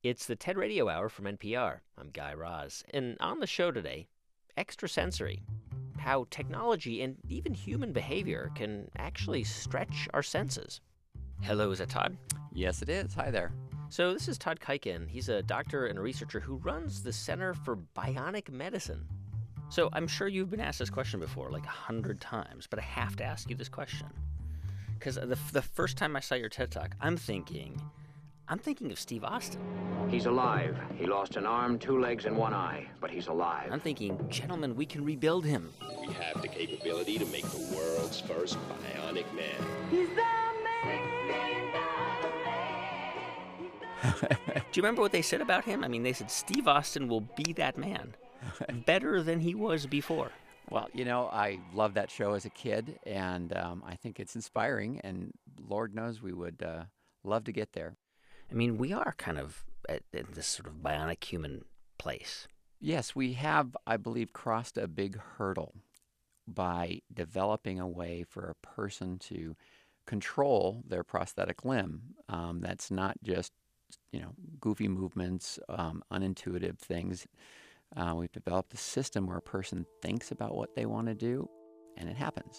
It's the TED Radio Hour from NPR. I'm Guy Raz. And on the show today, extrasensory, how technology and even human behavior can actually stretch our senses. Hello, is that Todd? Yes, it is. Hi there. So this is Todd Kuiken. He's a doctor and a researcher who runs the Center for Bionic Medicine. So I'm sure you've been asked this question before, like 100 times, but I have to ask you this question. Because the first time I saw your TED Talk, I'm thinking of Steve Austin. He's alive. He lost an arm, 2 legs, and 1 eye, but he's alive. I'm thinking, gentlemen, we can rebuild him. We have the capability to make the world's first bionic man. He's the man. Do you remember what they said about him? I mean, they said Steve Austin will be that man. Better than he was before. Well, you know, I loved that show as a kid, and I think it's inspiring, and Lord knows we would love to get there. I mean, we are kind of at this sort of bionic human place. Yes, we have, I believe, crossed a big hurdle by developing a way for a person to control their prosthetic limb. That's not just, goofy movements, unintuitive things. We've developed a system where a person thinks about what they want to do, and it happens.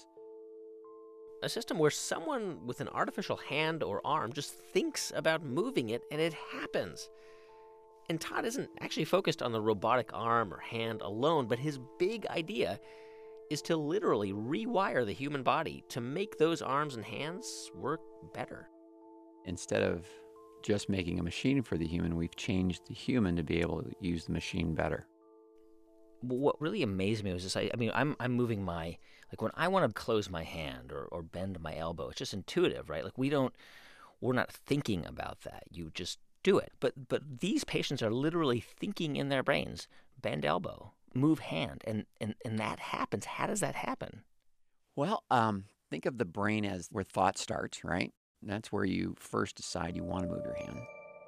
A system where someone with an artificial hand or arm just thinks about moving it, and it happens. And Todd isn't actually focused on the robotic arm or hand alone, but his big idea is to literally rewire the human body to make those arms and hands work better. Instead of just making a machine for the human, we've changed the human to be able to use the machine better. What really amazed me was this. I'm moving when I want to close my hand or bend my elbow, it's just intuitive, right? We're not thinking about that. You just do it. But these patients are literally thinking in their brains, bend elbow, move hand, and that happens. How does that happen? Well, think of the brain as where thought starts, right? That's where you first decide you want to move your hand.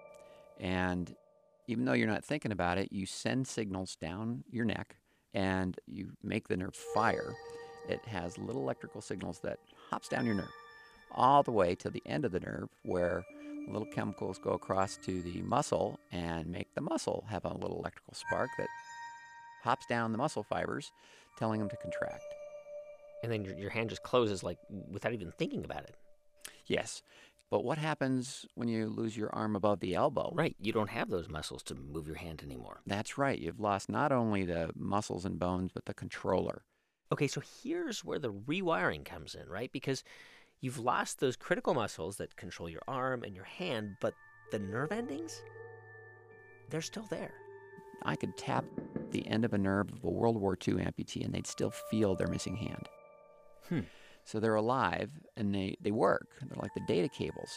And even though you're not thinking about it, you send signals down your neck and you make the nerve fire. It has little electrical signals that hops down your nerve all the way to the end of the nerve where little chemicals go across to the muscle and make the muscle have a little electrical spark that hops down the muscle fibers, telling them to contract. And then your hand just closes without even thinking about it. Yes. But what happens when you lose your arm above the elbow? Right. You don't have those muscles to move your hand anymore. That's right. You've lost not only the muscles and bones, but the controller. Okay, so here's where the rewiring comes in, right? Because you've lost those critical muscles that control your arm and your hand, but the nerve endings, they're still there. I could tap the end of a nerve of a World War II amputee, and they'd still feel their missing hand. So they're alive, and they work. They're like the data cables.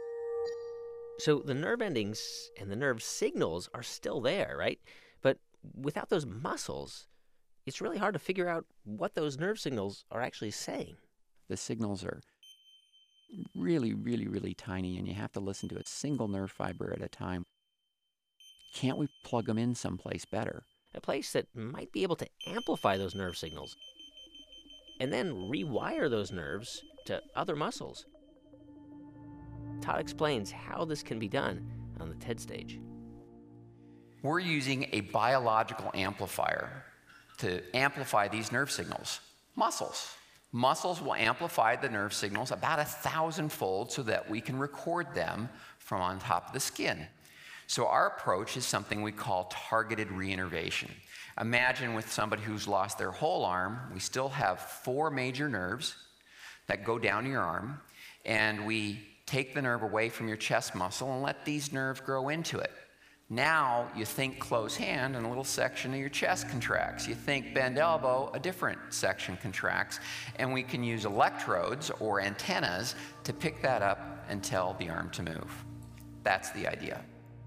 So the nerve endings and the nerve signals are still there, right? But without those muscles, it's really hard to figure out what those nerve signals are actually saying. The signals are really, really, really tiny, and you have to listen to a single nerve fiber at a time. Can't we plug them in someplace better? A place that might be able to amplify those nerve signals and then rewire those nerves to other muscles. Todd explains how this can be done on the TED stage. We're using a biological amplifier to amplify these nerve signals. Muscles. Muscles will amplify the nerve signals about 1,000-fold so that we can record them from on top of the skin. So our approach is something we call targeted reinnervation. Imagine with somebody who's lost their whole arm, we still have 4 major nerves that go down your arm, and we take the nerve away from your chest muscle and let these nerves grow into it. Now you think close hand and a little section of your chest contracts. You think bend elbow, a different section contracts, and we can use electrodes or antennas to pick that up and tell the arm to move. That's the idea.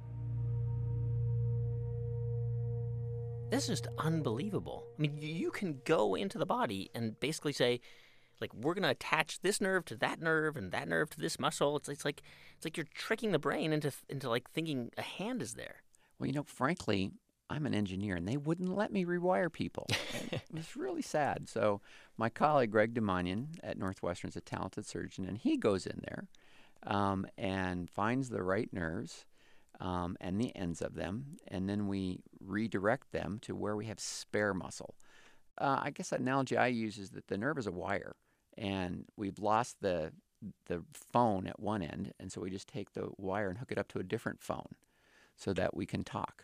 This is just unbelievable. I mean, you can go into the body and basically say, we're going to attach this nerve to that nerve and that nerve to this muscle. It's like you're tricking the brain into thinking a hand is there. Well, frankly, I'm an engineer, and they wouldn't let me rewire people. It was really sad. So my colleague, Greg DeMonian at Northwestern, is a talented surgeon, and he goes in there and finds the right nerves, and the ends of them, and then we redirect them to where we have spare muscle. I guess the analogy I use is that the nerve is a wire, and we've lost the phone at one end, and so we just take the wire and hook it up to a different phone so that we can talk.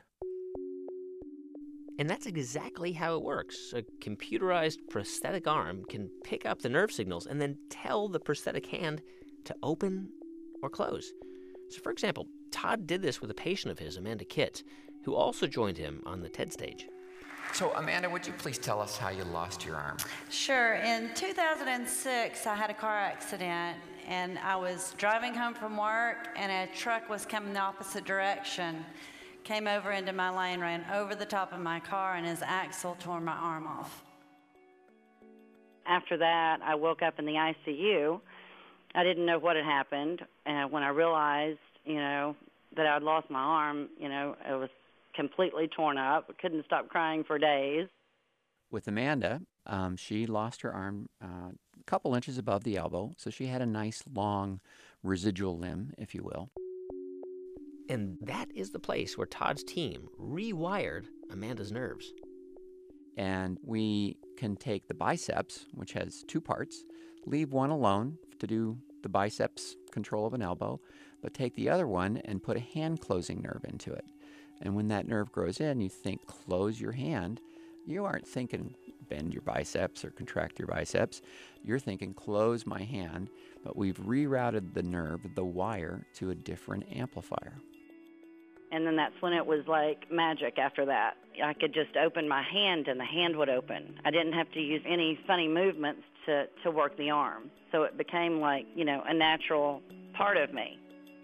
And that's exactly how it works. A computerized prosthetic arm can pick up the nerve signals and then tell the prosthetic hand to open or close. So, for example, Todd did this with a patient of his, Amanda Kitts, who also joined him on the TED stage. So, Amanda, would you please tell us how you lost your arm? Sure. In 2006, I had a car accident, and I was driving home from work, and a truck was coming the opposite direction, came over into my lane, ran over the top of my car, and his axle tore my arm off. After that, I woke up in the ICU. I didn't know what had happened, and when I realized, that I'd lost my arm, it was completely torn up. I couldn't stop crying for days. With Amanda, she lost her arm a couple inches above the elbow, so she had a nice long residual limb, if you will. And that is the place where Todd's team rewired Amanda's nerves. And we can take the biceps, which has two parts, leave one alone to do the biceps control of an elbow, but take the other one and put a hand closing nerve into it. And when that nerve grows in, you think close your hand. You aren't thinking bend your biceps or contract your biceps. You're thinking close my hand, but we've rerouted the nerve, the wire, to a different amplifier. And then that's when it was like magic after that. I could just open my hand and the hand would open. I didn't have to use any funny movements to work the arm. So it became like, a natural part of me.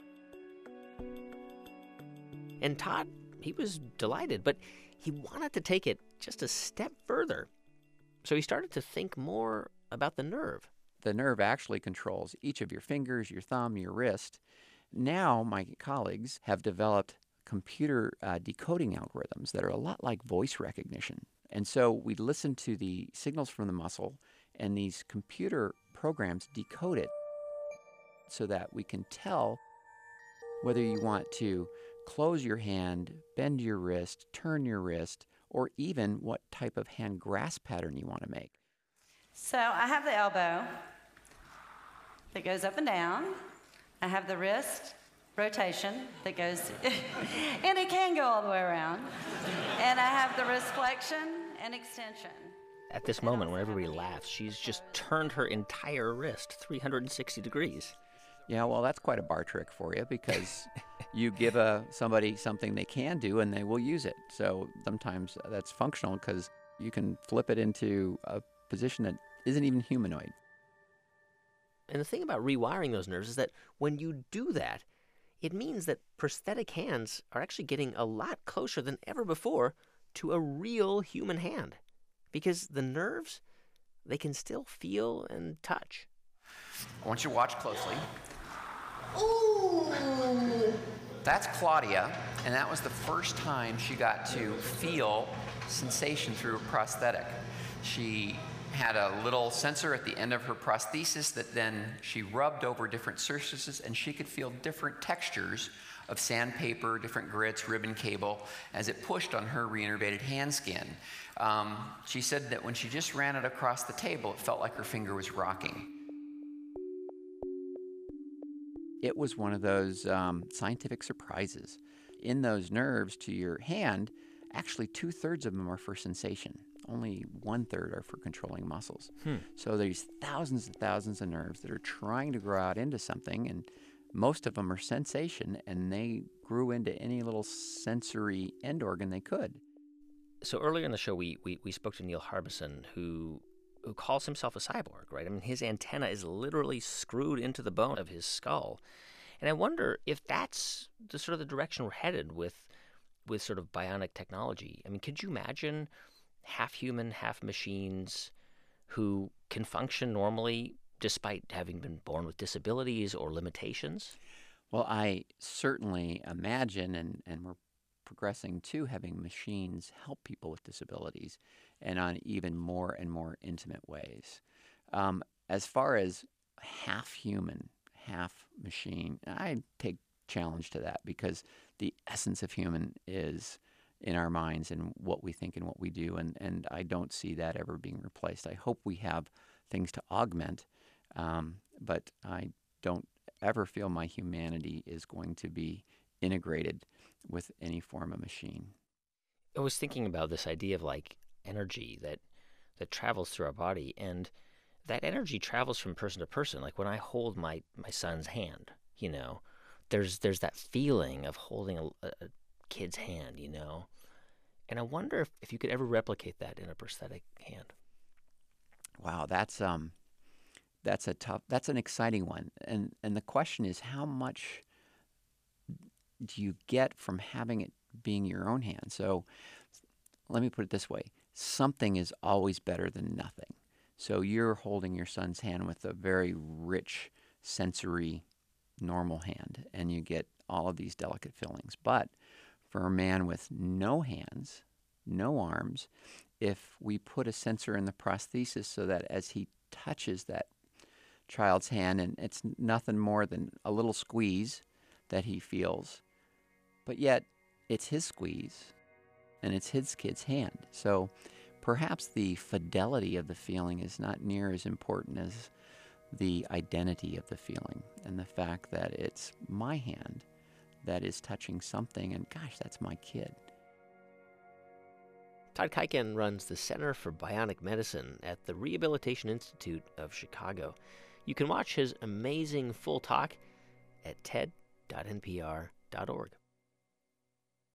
And Todd, he was delighted, but he wanted to take it just a step further. So he started to think more about the nerve. The nerve actually controls each of your fingers, your thumb, your wrist. Now my colleagues have developed computer decoding algorithms that are a lot like voice recognition. And so we listen to the signals from the muscle, and these computer programs decode it so that we can tell whether you want to close your hand, bend your wrist, turn your wrist, or even what type of hand grasp pattern you want to make. So I have the elbow that goes up and down. I have the wrist rotation that goes, and it can go all the way around. And I have the wrist flexion and extension. At this moment, when everybody laughs, she's just turned her entire wrist 360 degrees. Yeah, well, that's quite a bar trick for you, because you give somebody something they can do and they will use it. So sometimes that's functional because you can flip it into a position that isn't even humanoid. And the thing about rewiring those nerves is that when you do that, it means that prosthetic hands are actually getting a lot closer than ever before to a real human hand. Because the nerves, they can still feel and touch. I want you to watch closely. Ooh! That's Claudia, and that was the first time she got to feel sensation through a prosthetic. She had a little sensor at the end of her prosthesis that then she rubbed over different surfaces, and she could feel different textures of sandpaper, different grits, ribbon cable, as it pushed on her reinnervated hand skin. She said that when she just ran it across the table, it felt like her finger was rocking. It was one of those scientific surprises. In those nerves to your hand, actually 2/3 of them are for sensation. Only 1/3 are for controlling muscles. So there's thousands and thousands of nerves that are trying to grow out into something, and most of them are sensation, and they grew into any little sensory end organ they could. So earlier in the show, we spoke to Neil Harbison, who calls himself a cyborg, right? I mean, his antenna is literally screwed into the bone of his skull. And I wonder if that's the sort of the direction we're headed with sort of bionic technology. I mean, could you imagine half human, half machines who can function normally despite having been born with disabilities or limitations? Well, I certainly imagine, and we're progressing to having machines help people with disabilities, and on even more and more intimate ways. As far as half human, half machine, I take challenge to that, because the essence of human is in our minds and what we think and what we do, and I don't see that ever being replaced. I hope we have things to augment, but I don't ever feel my humanity is going to be integrated with any form of machine. I was thinking about this idea of like energy that travels through our body, and that energy travels from person to person. Like when I hold my son's hand, you know, there's that feeling of holding a kid's hand, you know. And I wonder if you could ever replicate that in a prosthetic hand. Wow, that's an exciting one. And the question is, how much do you get from having it being your own hand? So let me put it this way. Something is always better than nothing. So you're holding your son's hand with a very rich, sensory, normal hand, and you get all of these delicate feelings. But for a man with no hands, no arms, if we put a sensor in the prosthesis so that as he touches that child's hand, and it's nothing more than a little squeeze that he feels, but yet it's his squeeze and it's his kid's hand. So perhaps the fidelity of the feeling is not near as important as the identity of the feeling and the fact that it's my hand that is touching something, and gosh, that's my kid. Todd Kuiken runs the Center for Bionic Medicine at the Rehabilitation Institute of Chicago. You can watch his amazing full talk at ted.npr.org.